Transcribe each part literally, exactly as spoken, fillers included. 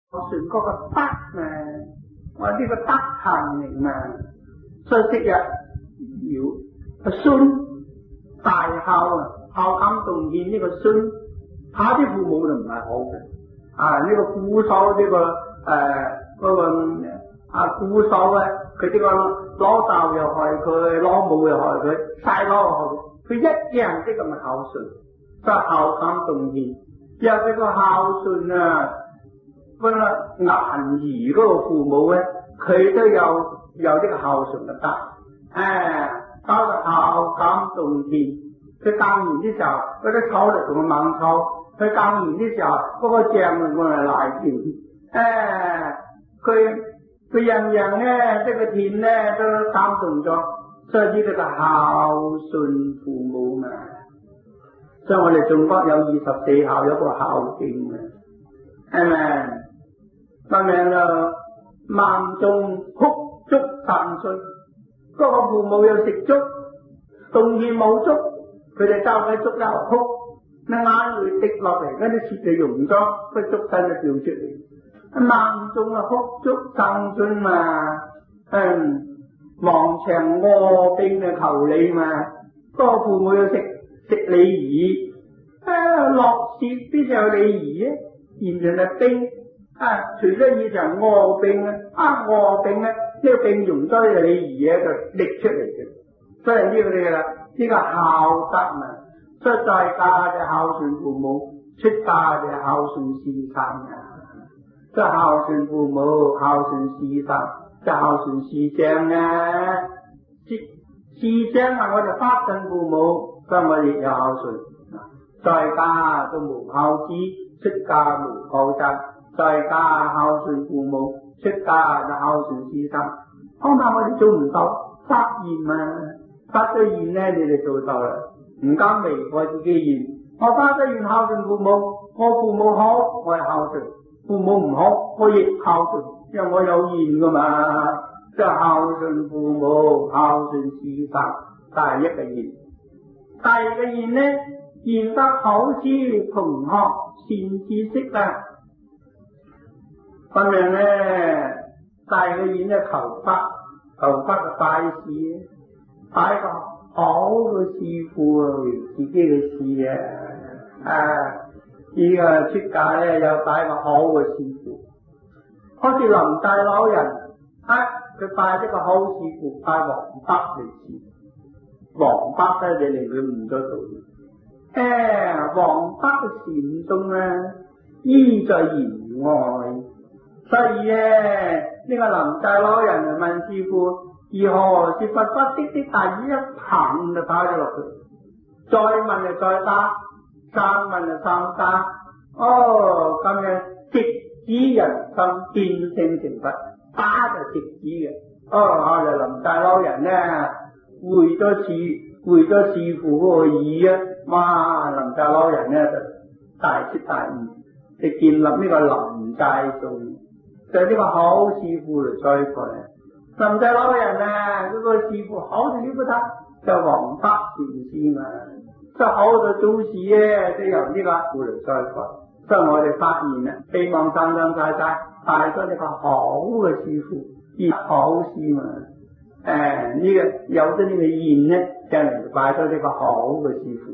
船嗰個德嘛，我呢個德行嚟嘛，所以昔日要孫大孝啊，孝感動獻呢個孫，他啲父母就唔係好嘅，啊呢、這個瞽叟呢個誒嗰、那個啊瞽叟咧，佢呢個老豆又害佢，老母又害佢，細佬又害佢，佢一樣的咁嘅孝順，所以孝感動獻，又呢個孝順啊。嗰個顏兒嗰個父母咧，佢都有有呢個孝順嘅德，誒，包括孝感動獻。佢耕田嘅時候，嗰啲草嚟同佢猛抽；佢耕田嘅時候，嗰、那個醬嚟過嚟賴田。誒，佢佢樣樣咧，即係個田咧都感動咗，所以呢個就孝順父母嘛。所以我哋中國有二十四孝，有個孝經嘅，係咪？咁樣就萬眾哭足三歲，嗰個父母又食粥，動獻冇粥，佢哋交喺粥又哭，你眼淚滴落嚟，嗰啲血就溶咗，個粥身就掉出嚟。萬眾啊哭足三歲嘛，嗯，望牆臥冰嘅求你嘛，嗰個父母要食食鯉魚，啊落雪邊有鯉魚啊，現場係冰。啊！除咗以前餓冰啊，啊餓冰咧，呢個冰溶咗嘅鯉魚咧就瀝出嚟嘅，所以呢個嘅啦，呢個孝德啊，出在家就孝順父母，出家就孝順師生啊，即係孝順父母，孝順師生，即係孝順師長啊，師師長啊，我哋發親父母，所以我哋有孝順，在家都無孝子，出家無孝侄。在家孝順父母，出家就孝順師生。恐怕我哋做唔到，發願啊，發咗願咧，你哋做到啦，唔敢違背自己願。我發咗願孝順父母，我父母好，我係孝順；父母唔好，我亦孝順，因為我有願噶嘛。即係孝順父母，孝順師生，第一個願。第二個願咧，願得好師同學善知識啊。咁樣咧，大個願咧求法，求法嘅拜師，拜個好嘅師傅為自己嘅師啊！啊，呢個出家咧又拜個好嘅師傅，好似林大老人，啊，佢拜一個好師傅，拜黃北嚟師，黃北咧就令佢悟咗道。誒，黃北嘅禪宗咧，依在言外。所以咧，呢、這個林大老人問師傅如何是佛法的的大意，一棒就打咗落去。再問就再打，三問就三打。哦，咁樣直指人心，見性成佛，打就直指嘅。哦，後來林大老人咧會咗師會咗師傅嗰個意啊，哇！林大老人咧就大徹大悟，就建立呢個林大宗。就呢個好師傅嚟栽培，林大老人啊，嗰、那個師傅好到了不得，就黃北禪師嘛，即係好到祖師咧都由呢個師嚟栽培，所以我哋發現啊，希望生生世世帶咗呢個好嘅師傅，而好師嘛，誒、呃、呢、這個有咗呢個願咧，就嚟拜咗呢個好嘅師傅。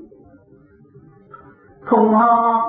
同學，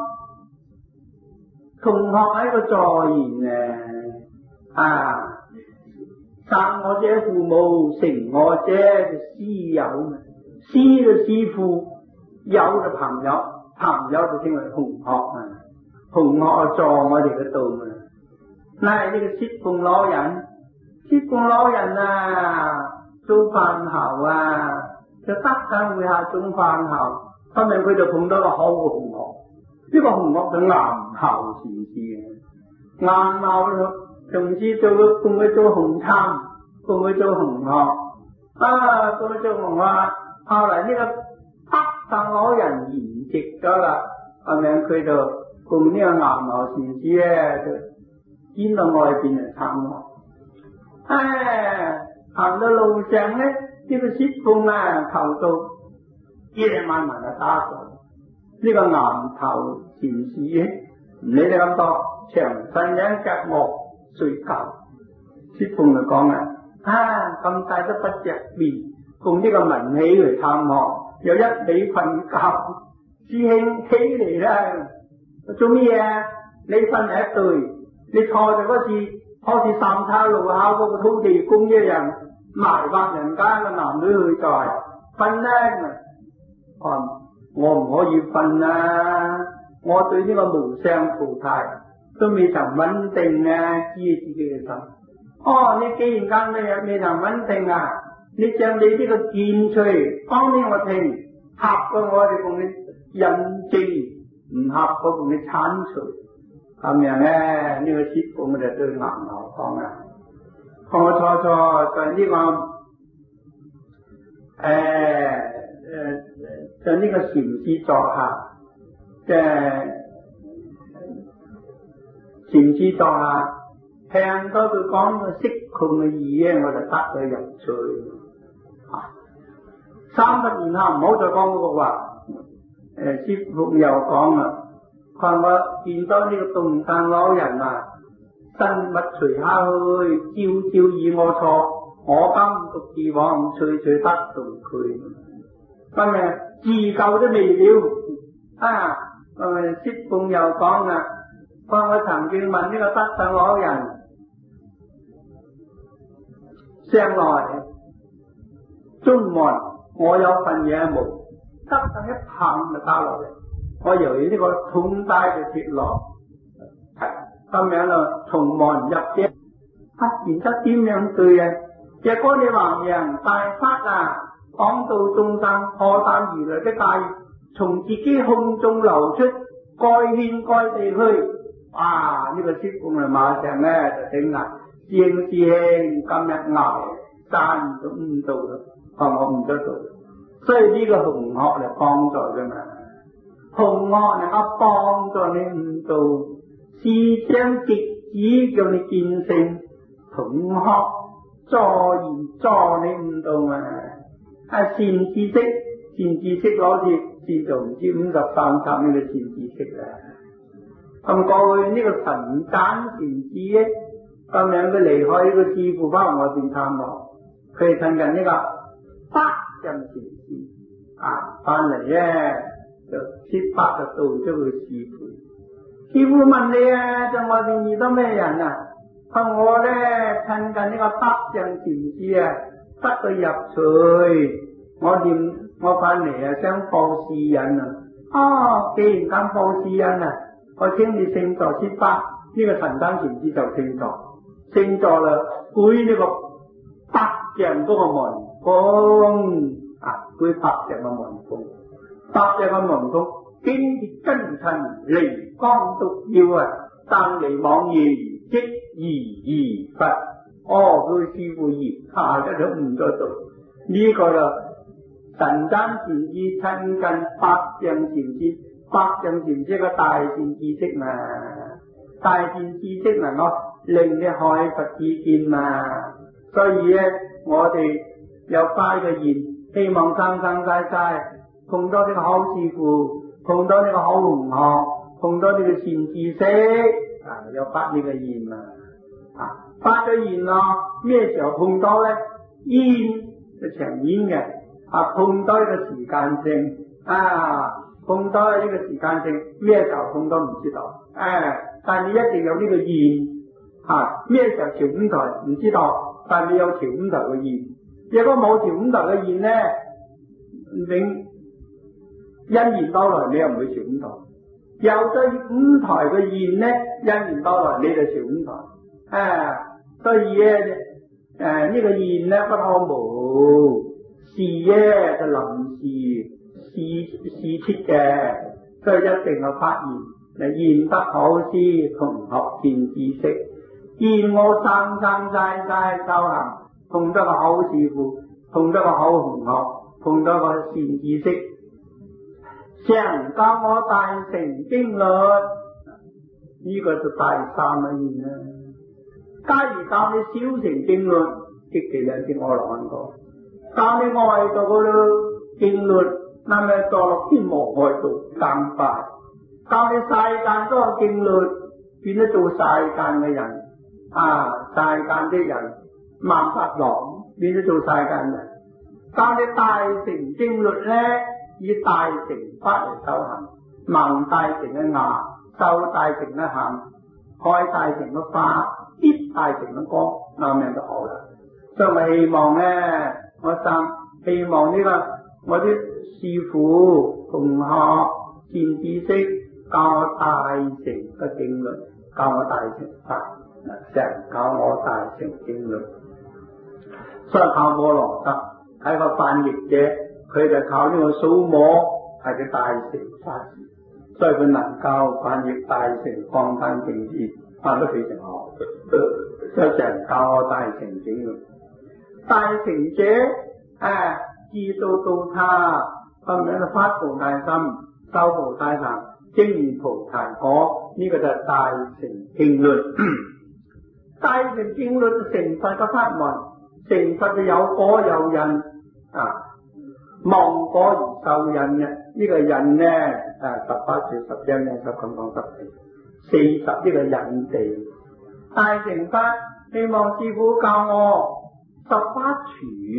同學喺個助言啊！啊！生我者父母，成我者就師友嘛。師就師父，友就朋友，朋友就稱為同學啊。同學助我哋嘅道嘛。嗱，呢個薛鳳老人，薛鳳老人啊，做飯後啊，就得閒會下種飯後，今日佢就碰到個好嘅同學。呢、這個同學就岩頭禪師啊，岩頭咯。從此做供佢做紅參，供佢做紅學，啊，供佢做紅學。後來呢個北上老人圓寂咗啦，咁樣佢就供呢個岩頭禪師咧，就轉到外邊嚟參學。唉，行到路上咧，呢、這個薛鳳啊，求到夜晚晚就打咗呢個岩頭禪師。 唔理你咁多，長身一隔膜睡覺。師父就講啊，啊咁大都不着面，共呢個文喜嚟探學，又一味瞓覺。師兄起嚟啦，做咩啊？你瞓喺一隊，你坐就嗰時好似三岔路口嗰個土地公一樣，埋發人間嘅男女去在瞓啦。哦，我唔可以瞓啊！我對呢個無相菩提都未曾穩定啊，知自己嘅心。哦，你既然間未未曾穩定啊，你將你呢個見出嚟講俾我聽，合嘅我哋同你印證，唔合嘅同你鏟除。咁樣咧，呢、這個師父我哋對南頭講啊，我初初在呢、這個誒誒在呢個禪師座下，即係禪師座下，聽到佢講個色空嘅意咧，我就得咗入趣。啊，三十年後唔好再講嗰個話，誒、呃，師父又講啦。看我見到呢個東山老人啊，身物垂下去，朝朝與我坐，我今獨自往，隨隨得同佢。今日自救都未了啊！誒，師父又講啦，看我曾經問呢個德山老人，將來中門我有份嘢冇？德山一棒就打落嚟。我由於呢個痛帶嘅鐵落，咁樣咯，從門入嘅，忽然之點樣對啊？若果你弘揚大法啊，講到眾生破膽而來的大業，從自己胸中流出，該天該地去，啊！呢、這個師父咪馬上咧就頂啦，師兄師兄今日熬山都唔到啦，我唔得到，所以呢個紅學嚟幫助嘅嘛。紅學能夠幫助你悟道，思想直指叫你見性，同學助言助你悟道嘛。啊，善知識，善知識攞住善道唔知五十三集呢個善知識啦。咁過去呢個神丹禪師咧，咁樣佢離開呢個師父翻我邊探望，佢係親近呢個北人禪師啊，翻嚟咧。就設法就到咗佢師父，師父問你啊，在外邊遇到咩人啊？佢我咧親近呢個德正禪師啊，得佢入趣，我念我翻嚟啊，想報私隱啊。哦，既然咁報私隱啊，我請你聖座設法，呢、這個神丹禪師就聖座，聖座啦，舉呢個德正嗰個門風啊，舉德正嘅門風。八隻個門公，堅鐵根塵，靈光獨耀啊！但離妄言，即而而佛。哦，佢師父言，下一都唔得到。呢、這個就神丹禪師親近百丈禪師，百丈禪師個大善知識嘛，大善知識能夠令你開佛之見嘛。所以咧，我哋有拜個言，希望生生世世。碰到呢個好師父，碰到呢個好同學，碰到呢個善知識，啊，有發呢個願啊，啊，發咗願咯，咩時候碰到咧？煙就長煙嘅，啊，碰到呢個時間性，啊，碰到呢個時間性，咩時候碰到唔知道，誒、啊，但係你一定有呢個願，吓，咩時候調五台唔知道，但係你有調五台嘅願，如果冇調五台嘅願咧，永因緣到來，你又唔會調五台；有咗五台嘅願咧，因緣到來，你就調五台。啊，所以咧，誒、啊、呢、這個願咧不可無，事咧就臨時事事出嘅，所以一定要發願，嚟願得好師同學善知識，願我生生世世修行，碰得個好師父，碰得個好同學，碰得個善知識。常教我大乘經律，呢、這個就第三個願啦。假如教你小乘經律，即其兩次我講過；教你外道嗰啲經律，那麼墮落天魔外道更快。 當你世間嗰個經律變咗做世間嘅人啊，世間啲人萬法郎變咗做世間人。當你大乘經律咧，以大乘法嚟修行，聞大乘嘅雅，受大乘嘅行，開大乘嘅花，必大乘嘅歌，咁樣就好啦。所以我希望咧，我心希望呢、這個我啲師父同學善知識教我大乘嘅經律，教我大乘法，成教我大乘經律。所以靠摩羅什係個翻譯者，佢就靠呢個數摩係個大乘法師，所以佢能夠翻譯大乘方單經義，翻得非常好。所以成教我大乘經律。大乘者誒，知道到他咁樣嘅發菩提心，修菩提行，證菩提果，呢、這個就係大乘經律。大乘經律成佛嘅法門，成佛就有果有因啊，望果而受因嘅。呢、這個因咧誒，十八處十章咧就咁講十地，四十呢個因地。大乘法希望師父教我十八處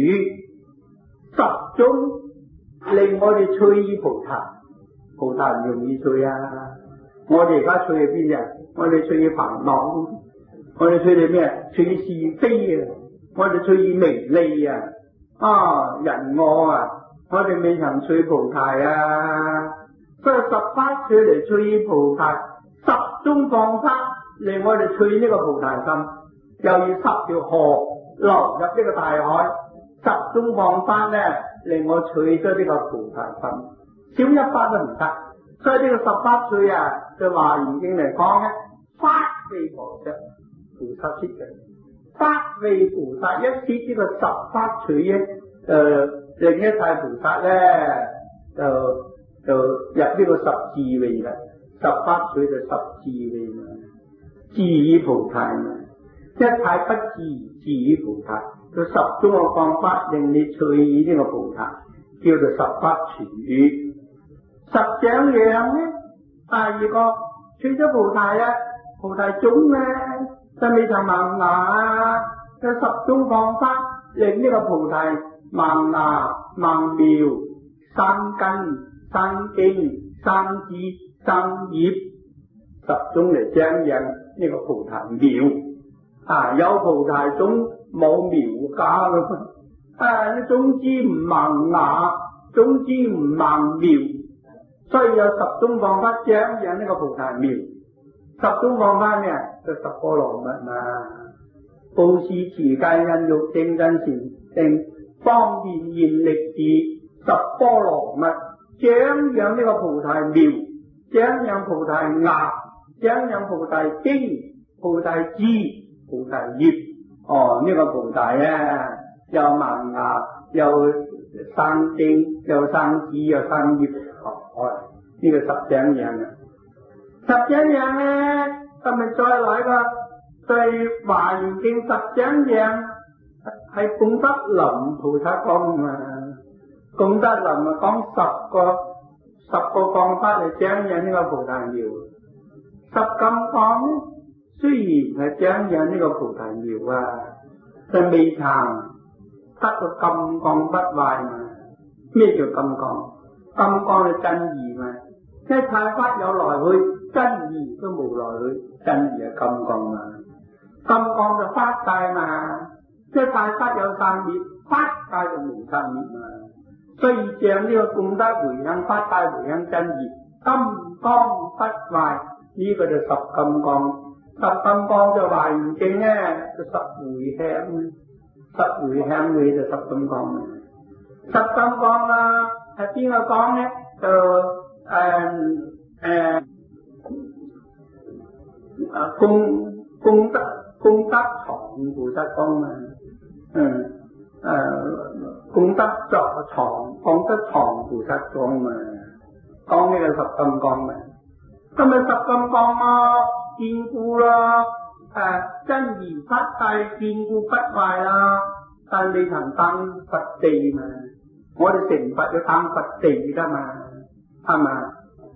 十種令我哋趨於菩提。菩提唔容易趨啊！我哋而家趨喺邊啊？我哋趨於煩惱，我哋趨於咩？趨於是非啊！我哋趨於名利啊！啊人我啊！我哋未曾趨菩提啊！所以十八處嚟趨於菩提，十種方法令我哋趨於呢個菩提心，又要十條河流入呢個大海，十種方法咧令我趨咗呢個菩提心。少一法都唔得，所以呢個十八處啊，就華嚴經嚟講咧，法味菩薩，菩薩設嘅，法味菩薩一設呢個十八處咧，誒，另一切菩薩咧就就入呢個十智慧啦，十八處就十智慧嘛，智與菩提嘛，一切不智，智與菩提，就十種嘅方法令你趨於呢個菩提，叫做十八處。十長樣咧，第二個取咗菩提啊，菩提種咧，就未曾萌芽啊，有十種方法令呢個菩提萌芽、萌苗、生根、生莖、生枝、生葉，十種嚟長養呢個菩提苗啊，有菩提種冇苗架咯，啊，啲種子唔萌芽，種子唔萌苗。所以有十種方法長養呢個菩提苗，十種方法咩？就十波羅蜜嘛，布施持戒忍辱精進善定方便現力智，十波羅蜜長養呢個菩提苗，長養菩提芽，長養菩提經、菩提枝、菩提葉。哦，呢、這個菩提啊，又萌芽，又生經，又生枝，又生葉。哦，呢、這個十長樣啊，十長樣咧，今日再來個對華嚴經十長樣係功德林菩薩講嘛，功德林啊講十個十個方法嚟長養呢個菩提苗，十金剛咧雖然係長養呢個菩提苗啊，但未曾得到金剛不壞嘛。咩叫金剛？金剛係真義嘛，即係太法有來去，真義都冇來去，真義係金剛嘛。金剛就法界嘛，即係太法有生滅，法界就無生滅嘛。所以像呢個功德回向，法界回向真義，金剛不壞，呢、這個就十金剛。十金剛就華嚴經咧，就十回向，十回向會就十金剛。十金剛啦。係邊個講咧？就誒誒啊功功德功德藏菩薩講嘛，嗯誒功德作藏功德藏菩薩講嘛，講呢個十金剛嘛。咁咪十金剛咯，堅固咯，誒真如法界堅固不壞啦，但未曾登佛地嘛。我哋成佛要登佛地噶嘛，係嘛？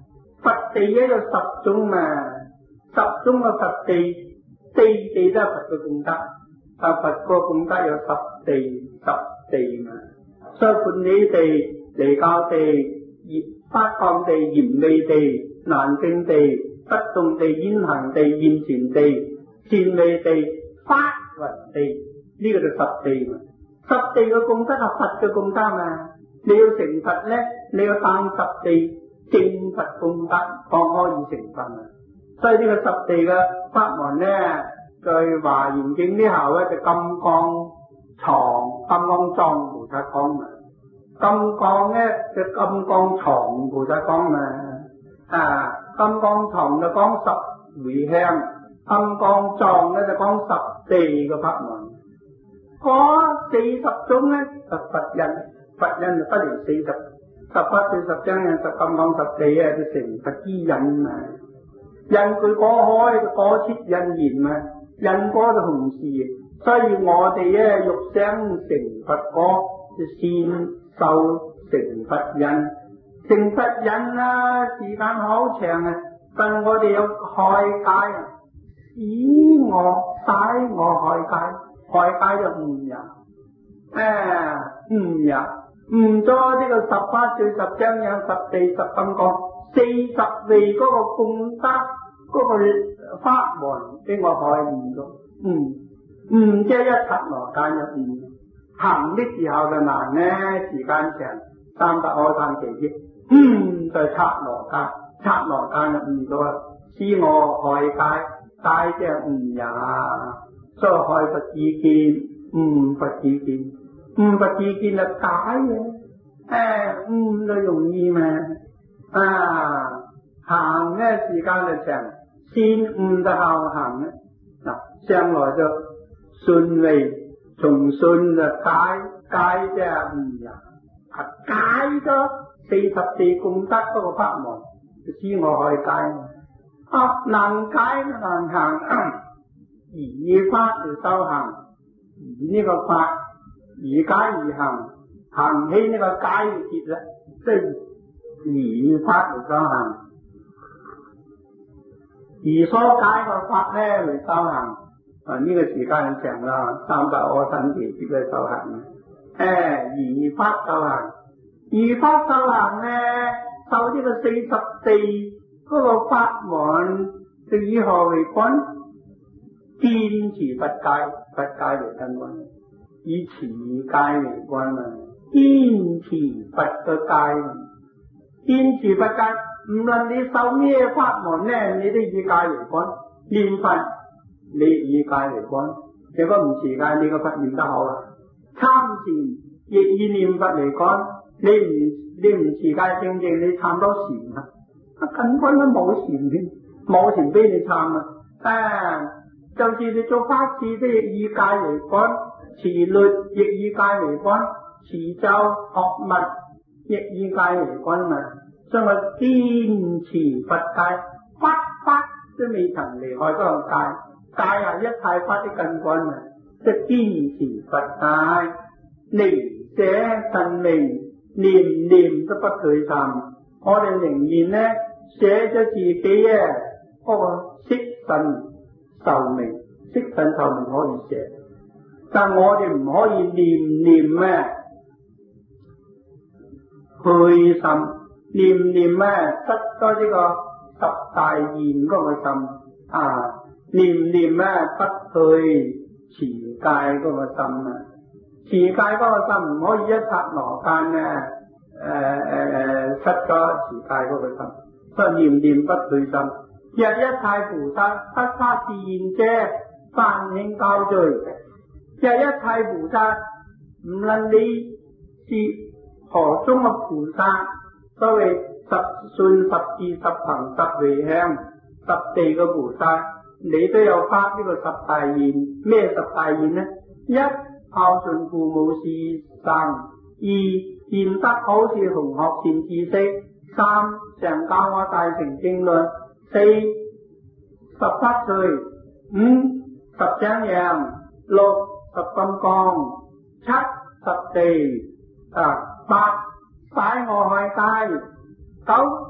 Phật地ấy là十種mà,十種嘅佛地，地地都係佛嘅功德，但佛個功德有十地十地嘛，所以盤理地、離教地、發光地、嚴美地、難證地、不動地、現行地、現前地、善美地、法雲地，呢、這個就十地嘛。十地嘅功德係佛嘅功德嘛，你要成佛咧，你要誕十地正佛功德，方可以成佛啊。所以呢個十地嘅法門咧，在華嚴經呢後咧就金剛藏、金剛藏菩薩講嘛，金剛咧就金剛藏菩薩講嘛，啊金剛藏就講十回向，金剛藏咧就講十地嘅法門。嗰四十種咧就佛印，佛印就不離四十，十法四十章十金剛十地啊，就成佛之印啊。印佢果開，果切印言啊，印果就同時，所以我哋咧欲想成佛果，就先受成佛印。成佛印啊，時間好長啊，但我哋有開解啊，使我使我開解。開解就悟入，誒悟入，悟咗呢個十法四十章有十地十金剛，四十地嗰個功德嗰個法門俾我開悟咗，嗯悟即係一剎那間就悟，行的時候就難咧，時間長，三百可嘆其億，嗯就剎那間，剎那間就悟咗啦，使我開解，解即係悟入。所以開佛智見，悟佛智見，悟佛智見就解嘅，誒悟就容易嘛，啊行咧時間就長，先悟就後行咧，嗱將來就順利，從順就解，解即係悟入，啊解咗四十地功德嗰個法門，就使我開解，啊難解難行。以法嚟修行，以呢個法以解而行，行起呢個解嘅節啦，即係以法嚟修行，而所解個法咧嚟修行，啊呢、這個時間長啦，三百阿僧祇劫嘅修行，誒以法修行，以法修行咧，受呢個四十地嗰個法門，就以何為君？堅持佛戒，佛戒為根本，以持戒為君啊！堅持佛嘅戒，堅持佛戒，唔論你受咩法門咧，你都以戒為君。念佛你以戒為君，如果唔持戒，你個佛念得好啊！參禪亦以念佛為君，你唔你唔持戒正正，你參多禪啊！根本都冇禪添，冇禪俾你參啊！啊！就是你做法事都亦以戒為君，持律亦以戒為君，持咒學密亦以戒為君嘛。所以我堅持佛戒，法法都未曾離開嗰個戒，戒係一切法的根本啊！即係堅持佛戒，離捨神明，念念都不退散。我哋仍然咧寫咗自己啊嗰個色身。壽命，色身壽命可以寫，但我哋唔可以念念咩虛心，念念咩失咗呢個十大願嗰個心啊，念念咩不去持戒嗰個心啊，持戒嗰個心唔可以一剎那間咧誒誒誒失咗持戒嗰個心，所以念念不退心。若一切菩薩不發示現者，梵慶教罪。若一切菩薩，唔論你是何種嘅菩薩，所謂十信、十智、十行、十回向、十地嘅菩薩，你都有發呢個十大願。咩十大願呢？一孝順父母是生；二賢德好是紅學善知識；三常教我大乘經論。四十八歲，五十長養，六十金剛，七十地，啊八使我開戒，九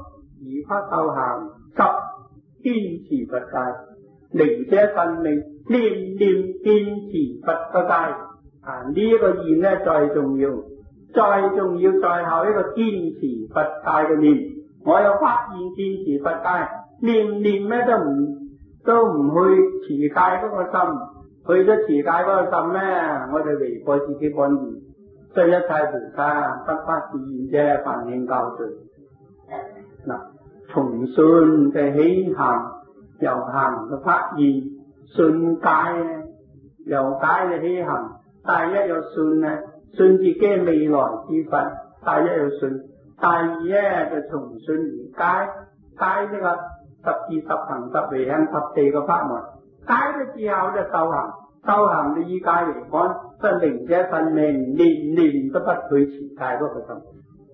如法修行，執堅持佛戒，靈者生命，念念堅持佛個戒。啊！呢、這、一個念咧最重要，最重要最後一個堅持佛戒嘅念。我有發現堅持佛戒，念念咧都唔都唔去持戒嗰個心，去咗持戒嗰個心咧，我哋離過自己本意。所以一切菩薩不發自願者，梵應教罪。嗱，從信嘅起行，由行嘅發現，信戒咧，由戒嘅起行。第一有信咧，信自己未來之佛，第一有信。第二咧就從信而戒，戒呢個十智十行十回向十地嘅法門。戒咗之後就修行，修行就以戒為本，即係靈者生命，念念都不去持戒嗰個心。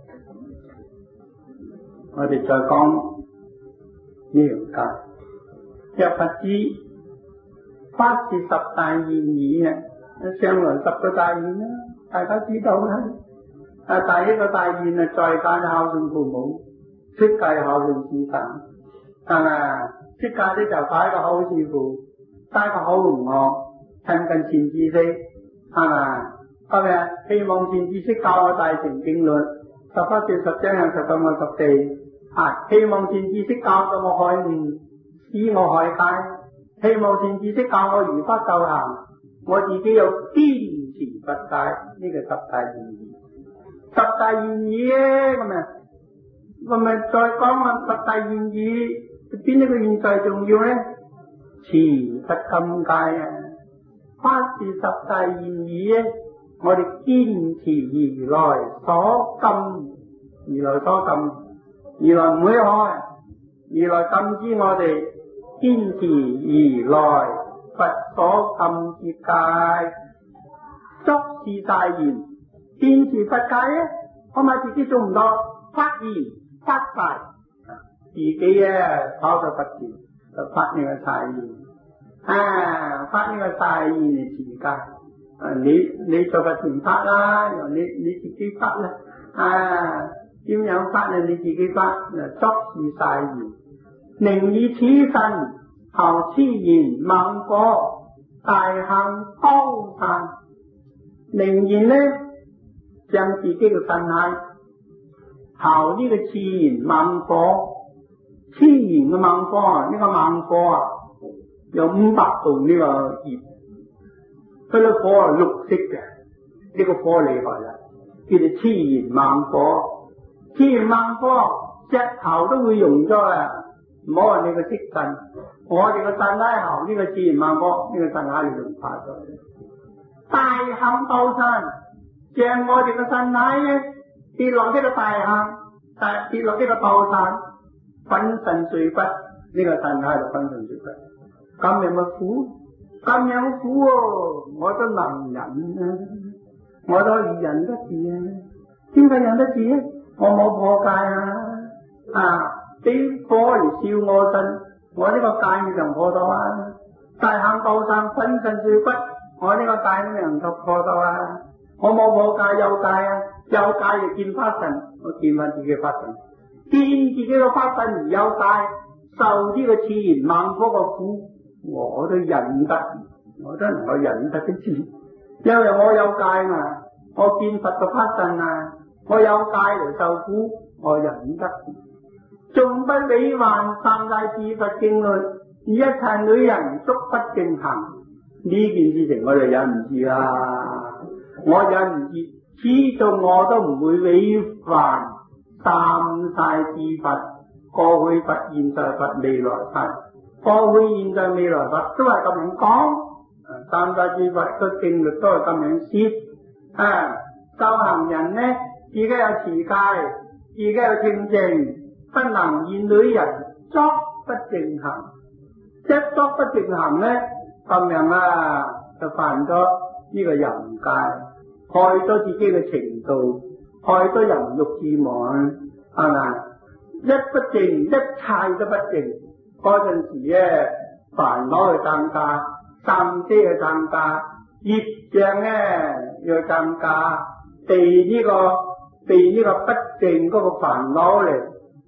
我哋再講呢條戒，若不知法是十大願意嘅。上來十個大願啦，大家知道啦。啊，第一個大願啊，在家孝順父母，出家孝順師父，係咪？出家咧就拜一個好師父，拜個好同學，親近善知識，係咪？係咪？希望善知識教我大乘經律，十法說十章行十法十地，啊！希望善知識教到我開悟，使我開戒，希望善知識教我如法修行。我自己有堅持佛戒，呢個十大願意。十大願意咧，咁啊，我咪再講下十大願意邊一個願最重要咧？持佛禁戒啊！法是十大願意咧，我哋堅持如來所禁，如來所禁，如來唔會開，如來禁止我哋堅持如來佛所禁之戒，作是大願，堅持佛戒咧，我咪自己做唔到，發願發誓，自己咧跑到佛前就發呢個誓願，啊，發呢個誓願嚟持戒，啊，你你做佛前發啦，由你你自己發啦，啊，點樣發咧？你自己發，作是誓願，寧以此身。後痴言猛火，大行高山，寧願呢將自己嘅身體後呢個痴言猛火，痴言嘅猛火啊，呢、這個猛火啊有五百度呢個熱，佢個火係綠色嘅，呢、這個火厲害啦，叫做痴言猛火，痴言猛火石頭都會溶咗啦。唔好話你個色身，我哋個身體後呢個自然萬惡，呢、這個身體你就化咗。大行高山，將我哋個身體咧跌落呢個大行，但跌落呢個高山，粉身碎骨，呢、這個身體就粉身碎骨。咁有乜苦？咁樣苦哦，我都能忍啊，我都可以忍得住啊。點解忍得住啊？我冇破戒啊，啊！俾火嚟燒我身，我呢個戒就破到啊！大行高山，粉身碎骨，我呢個戒都未能夠破到啊！我冇破戒有戒啊，有戒就見法身，我見翻自己法身，見自己個法身而有戒，受呢個自然猛火個苦，我都忍得，我都能夠忍得得住，因為我有戒嘛，我見佛個法身啊，我有戒嚟受苦，我忍得住。仲不理還三大智佛經律，一切女人足不正行，呢件事情我就忍唔住啦，我忍唔住，始終我都唔會違反三大智佛，過去佛、現在佛、未來佛，過去、現在、未來佛都係咁樣講，三大智佛嘅經律都係咁樣說，啊，修行人呢，自己有持戒，自己有清淨。不能以女人作不正行，一作不正行咧，咁樣啊就犯咗呢個淫戒，害咗自己嘅程度，害咗淫欲之門，係咪？一不正，一切都不正。嗰陣時咧，煩惱去增加，心機去增加，業障咧要增加，被呢、這個被呢個不正嗰個煩惱嚟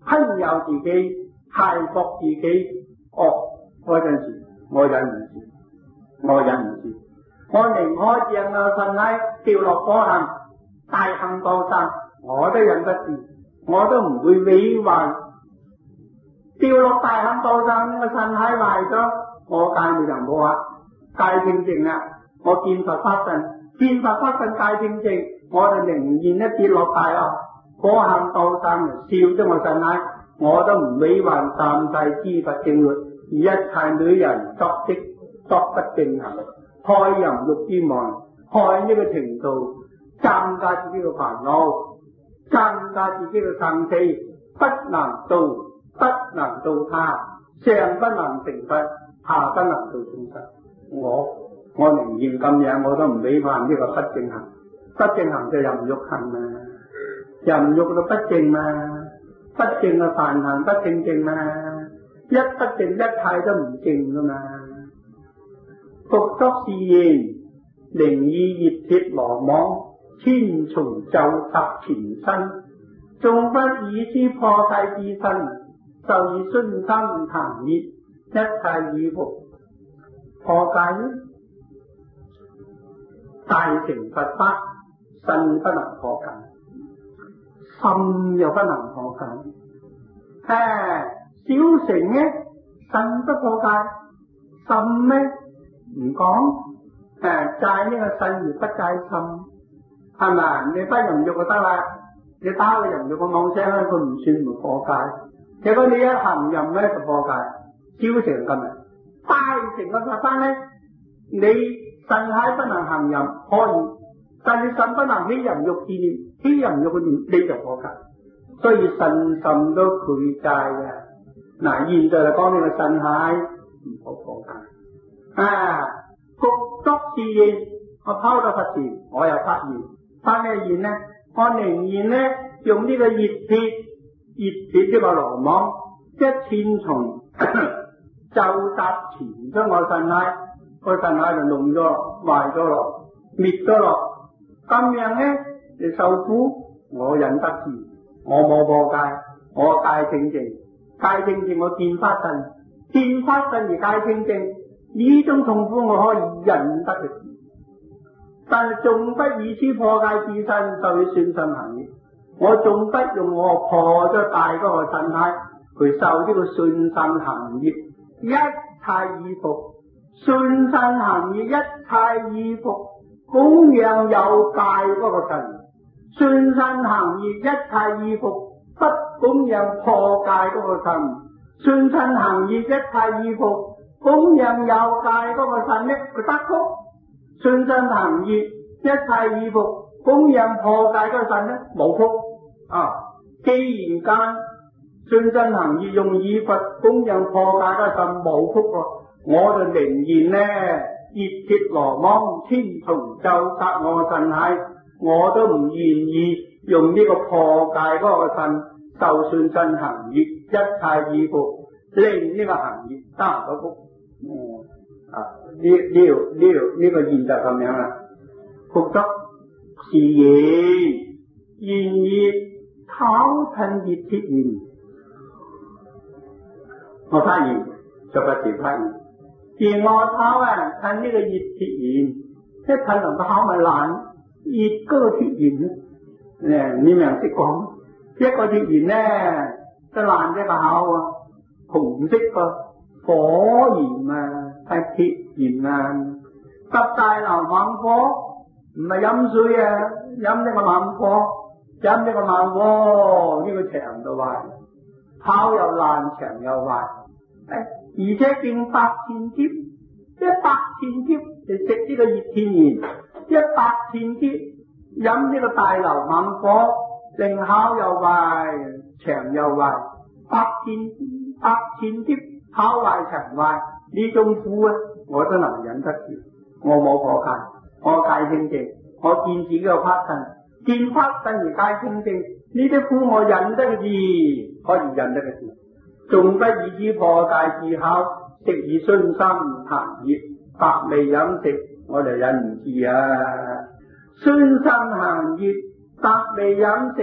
噴誘自己，害服自己。哦，嗰陣時我忍唔住，我忍唔住，我寧可讓個身體掉落火坑，大行高山，我都忍得住，我都唔會毀壞。掉落大行高山，個身體壞咗，我戒你就冇啊，戒清淨啊！我見佛法陣，見佛法陣戒清淨，我就寧願一跌落大啊火坑高山，笑咗我身體。我都唔毀壞三世之佛正律，而一切女人作職作不正行，開淫欲之門，開呢個程度，增加自己嘅煩惱，增加自己嘅生死，不能度，不能度他，上不能成佛，下不能度眾生。我我寧願咁樣，我都唔毀壞呢個不正行，不正行就淫欲行嘛，淫欲就不正嘛。不正嘅凡行不正正嘛，一不正一切都唔正噶嘛。復作是言，寧以熱鐵羅網，千重咒殺前身，縱不以之破戒之身，就以殉心談熱，一切以服破戒呢？大乘佛法，身不能破戒。心又不能破戒，誒，小乘呢，身不破戒，心呢唔講，誒，戒呢個身而不戒心，係咪？你不淫欲就得啦，你打個淫欲個網聲咧，佢唔算唔破戒。如果你一行淫咧就破戒，小乘咁啊，大乘嘅法法咧，你身體不能行淫可以。但係心不能起淫欲意念，起淫欲嘅念你就破戒，所以身心都俱戒嘅。嗱，現在嚟講呢個身體唔好破戒啊！復作是言，我拋咗佛前，我又發言，發咩言呢？我寧願呢用呢個熱鐵，熱鐵呢個羅網，一千重咒殺纏咗我身體，個身體就弄咗落，壞咗落，滅咗落。咁樣咧，你受苦，我忍得住，我冇破戒，我戒清淨，戒清淨我見法身，見法身而戒清淨，呢種痛苦我可以忍得住，但係仲不以此破戒之身，就去損身行業，我仲不用我破咗大嗰個身體去受呢個損身行業，一切以服，損身行業一切以服。供養有戒嗰個神，損身行業一切以服，不供養破戒嗰個神，損身行業一切以服，供養有戒嗰個神呢，佢得福；損身行業一切以服，供養破戒嗰個神呢，冇福啊！既然間損身行業用以佛供養破戒嗰個神冇福喎，我就寧願呢。熱鐵羅網千重咒殺我身體，我都唔願意用呢個破戒嗰個身受損身行業，一切以服令呢個行業得唔到福。嗯啊，呢呢條呢條呢個現就咁樣啦。復作是言，願以討噴熱鐵言，我發現就不時發現。而我討啊，噴呢個熱鐵言，一噴同個口咪爛，熱嗰個鐵言咧，你明識講，一個鐵言咧，都爛咗個口啊，紅色個火焰啊，係鐵言啊，十大流猛火，唔係飲水啊，飲呢個猛火，飲呢個猛火，呢、這個牆就壞，口又爛，牆又壞。而且見百千劫，一百千劫就食呢個熱鐵言，一百千劫飲呢個大流猛火，令口又壞，牆又壞，百千百千劫口壞牆壞，呢種苦啊，我都能忍得住。我冇破戒，我戒清淨，我見自己個法身，見法身而戒清淨，呢啲苦我忍得住，可以忍得住。仲不以之破戒之口，食以殉心談熱，百味飲食，我就忍唔住啊！殉心行熱，百味飲食，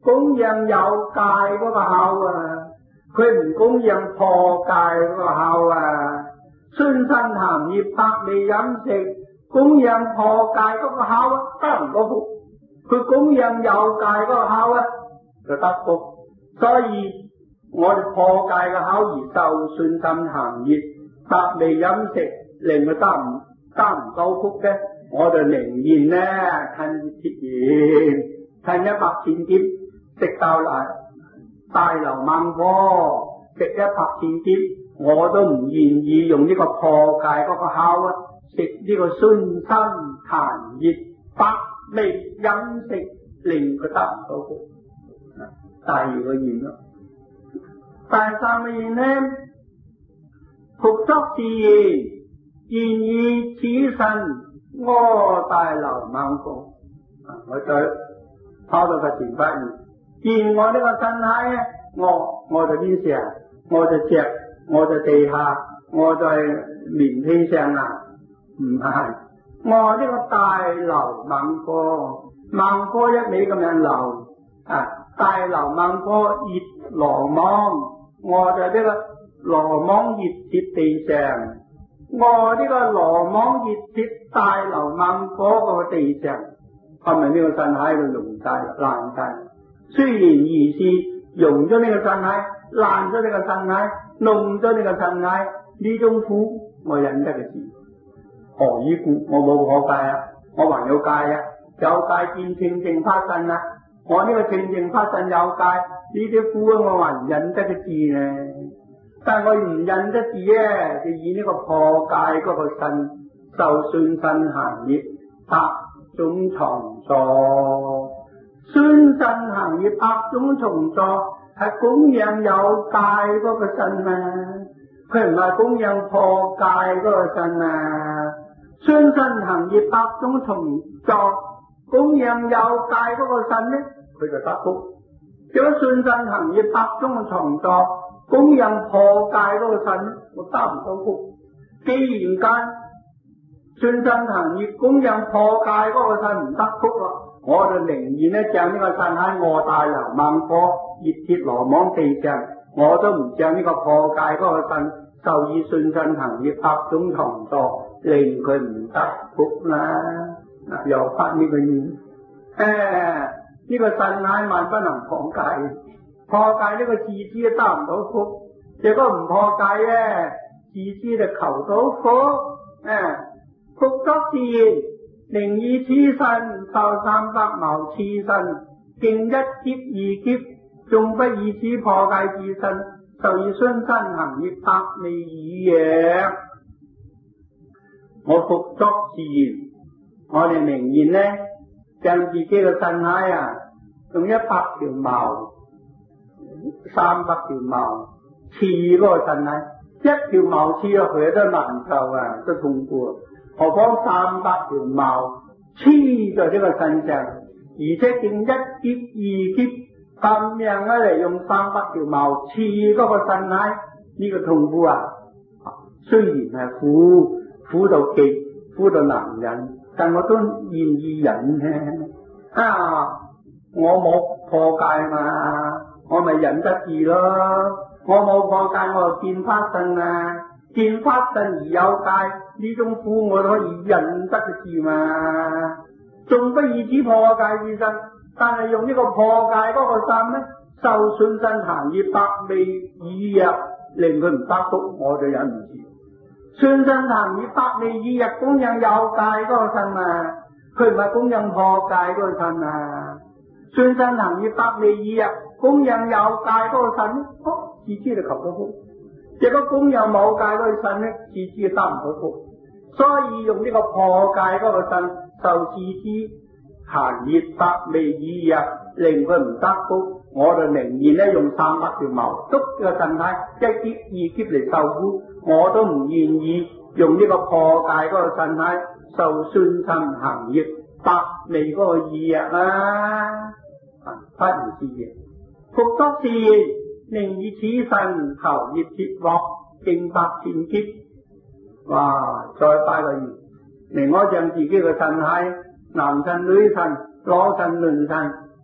供養有戒嗰個口啊，佢唔供養破戒嗰個口啊。孫身行業百味飲食，供養破戒嗰個口啊，得唔到福。佢供養有戒嗰個口啊，就得福。所以我哋破戒嘅口而受信心行業百味飲食，令佢得唔得唔到福嘅，我就寧願咧趁鐵鹽，趁一百錢碟食到嚟大流猛火，食一百錢碟，我都唔願意用呢個破戒嗰個口啊，食呢個信心行業百味飲食，令佢得唔到福。第二個願咯。第三個願呢，復作是言，願以此身阿大流猛火。我再拋到個前八願，見我呢個身體咧，我我就邊時啊？我就石，我就地下，我就棉被上啊？唔係，我呢個大流猛火，猛火一味咁樣流啊！大流猛火熱羅網，我就呢個羅網熱貼地上，我呢個羅網熱貼大流猛火個地上，係咪呢個身體喺度溶晒爛晒？雖然如是，溶咗呢個身體，爛咗呢個身體，弄咗呢個身體，呢種苦我忍得嘅事，何以故？我冇破戒啊，我還有戒啊，有戒見清淨法身啊。我呢個清淨法身有戒，呢啲苦我還忍得嘅字呢？但係我唔忍得字咧，就以呢個破戒嗰個身受信心行業百種重助，信心行業百種重助係供養有戒嗰個身啊，佢唔係供養破戒嗰個身啊。信心行業百種重助，供養有戒嗰個身呢，佢就得福。如果信心行業百種重助，供養破戒嗰個身呢，我得唔到福。既然間信心行業供養破戒嗰個身唔得福咯，我就寧願咧將呢個身喺我大流猛火熱鐵羅網地上，我都唔將呢個破戒嗰個身受以信心行業百種重助，令佢唔得福啦。又發呢個願，誒、哎，呢、這個身體萬不能破戒，破戒呢個自知得唔到福。如果唔破戒咧，自知就求到福。誒、哎，復作是言，寧以此身受三百茅刺身，經一劫二劫，縱不以此破戒之身受以信心行業百味與也。我復作是言，我哋寧願呢，將自己嘅身體啊，用一百條矛、三百條矛刺嗰個身體，一條矛刺落去都難受啊，都痛苦。何況三百條矛黐在呢個身上，而且經一劫二劫咁樣嚟用三百條矛刺嗰個身體，呢、這個痛苦啊！雖然係苦，苦到極，苦到難忍，但我都願意忍呢。啊，我冇破戒嘛，我咪忍得住咯。我冇破戒，我就見法身啊，見法身而有戒。呢種苦我都可以忍得住嘛，仲不以此破戒之身，但係用呢個破戒嗰個身呢，受信心行業百味與也，令佢唔得福，我就忍唔住。信心行業百味與也供養有戒嗰個身啊，佢唔係供養破戒嗰個身啊。信心行業百味與也供養有戒嗰個身，哦，自知就求到福。如果供養冇戒嗰個身呢，自知得唔到福。所以用呢個破戒嗰個身受自知行業百味與也，令佢唔得福，我就寧願咧用三百條矛捉呢個身體一劫二劫嚟受苦，我都唔願意用呢個破戒嗰個身體受信心行業百味嗰個與也啦。不如是言，復作是言，寧以此身投熱鐵鑊，經百千劫。哇！再拜個願，令我將自己嘅身體，男身女身、裸身、輪身，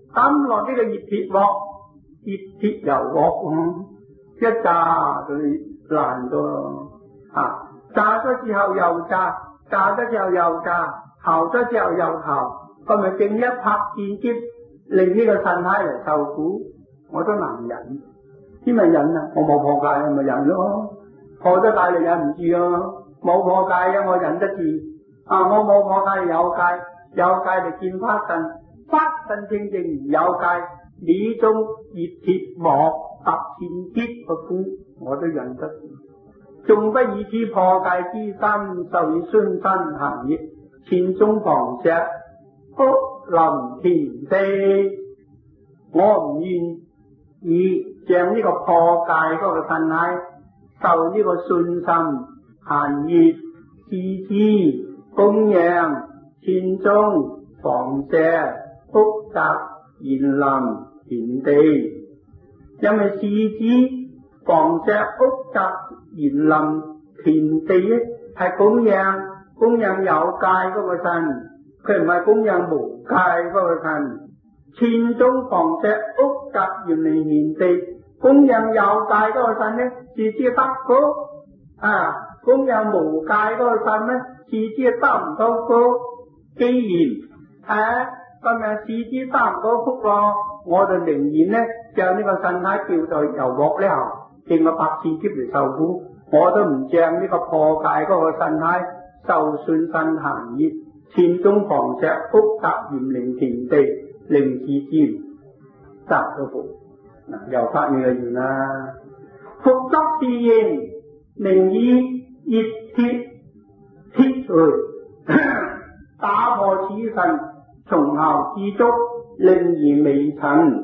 抌落呢個熱鐵鑊，熱鐵油鑊一炸佢爛咗啊！炸咗之後又炸，炸咗之後又炸，烤咗之後又烤，佢咪正一拍電擊，令呢個腎骸嚟受苦，我都難忍。點咪忍啊？我冇破戒咪忍咯，破咗戒你忍唔住啊！冇破戒嘅我忍得住啊！我冇破戒有戒，有戒就見法腎，法腎正正有戒，呢種熱鐵鑊搭電擊個苦我都忍得住。仲不以此破戒之心，受以孫身行業，前中房石，屋林田地。我唔願意將呢個破戒嗰個腎骸受呢個信心、行業、自知、供養、前中房石、屋宅、園林、田地。因為自知、房石、屋宅、園林、田地咧係供養供養有戒嗰個腎，佢唔係供養無戒嗰個腎。前中房石、屋宅、園林、田地，供養有戒嗰個腎咧，自知得嗰啊；供養無戒嗰個腎咧，自知得唔到嗰。既然誒咁樣自知得唔到福咯，我就寧願咧將呢個腎骸叫做油鑊咧，經過百次劫嚟受苦，我都唔將呢個破戒嗰個腎骸受信身行業，前中房石、屋宅、園林、田地。令自知得到福，嗱又發呢個願啦。復執是言，寧以熱鐵鐵錘打破此腎，從效自足，令而未塵。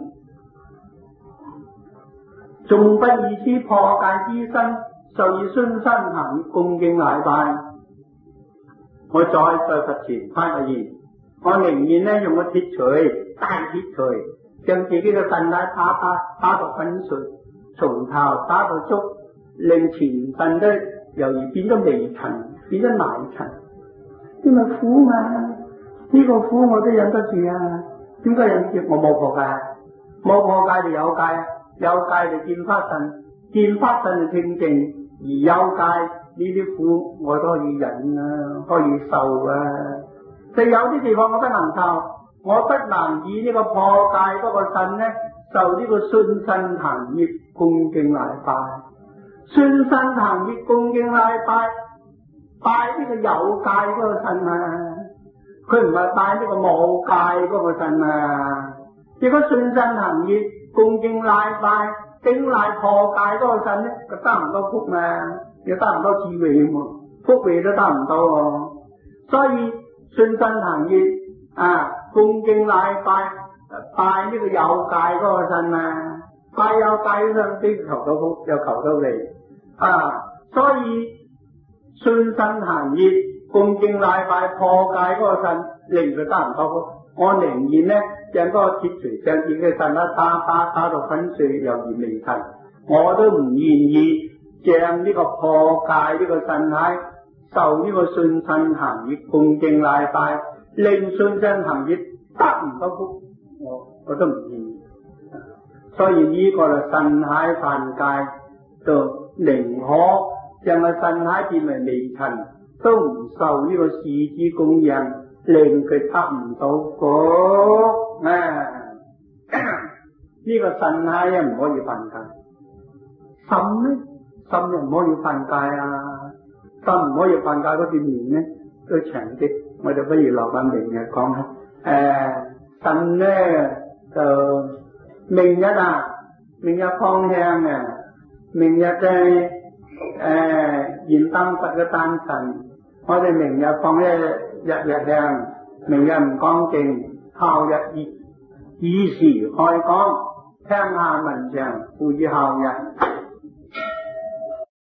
仲不以此破戒之身，受以孫身行業，恭敬禮拜。我再在佛前發個願，我寧願咧用個鐵錘。大鐵錘將自己嘅腎骸打打打到粉碎，從頭打到足，令全身都由於變咗微塵，變咗奶塵。因為苦嘛，呢、這個苦我都忍得住啊！點解忍得住？我冇破戒，冇破戒就有戒，有戒就見法腎，見法腎就清淨，而有戒呢啲苦我都可以忍啊，可以受啊。就有啲地方我不能受。我不能以呢個破戒嗰個腎咧，受呢個信身行業恭敬禮拜。信身行業恭敬禮拜，拜呢個有戒嗰個腎啊，佢唔係拜呢個冇戒嗰個腎啊。如果信身行業恭敬禮拜，頂禮破戒嗰個腎咧，佢得唔到福嘛，又得唔到智慧喎，福慧都得唔到喎。所以信身行業啊，恭敬禮拜，拜呢個有戒嗰個腎啊，拜有戒嗰啲求到福又求到利啊，所以信身行業恭敬禮拜破戒嗰個腎，令佢得唔到福。我寧願咧將嗰個鐵錘將自己嘅腎咧打打打到粉碎，又而未塵，我都唔願意將呢個破戒呢個腎骸受呢個信身行業恭敬禮拜。令信身行業得唔到福，我我都唔願意。所以呢個就腎骸犯戒，就寧可將個腎骸變為微塵，都唔受呢個事之供養，令佢得唔到福。啊，呢個腎骸又唔可以犯戒，心咧心又唔可以犯戒啊，心唔可以犯戒嗰段面咧都長啲。我就不如落翻明日講啦。誒，腎咧就明日啊，明日方向啊，明日嘅誒現當實嘅單腎，我哋明日放一日日向，明日唔講正，後日以以時開講，聽下文章，付以後日。